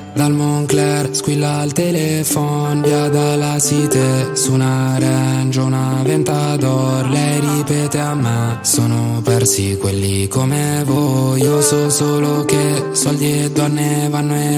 Dal Moncler squilla il telefono, via dalla Cité, su una Range, una Ventador. Lei ripete a me, sono persi quelli come voi. Io so solo che soldi e donne vanno e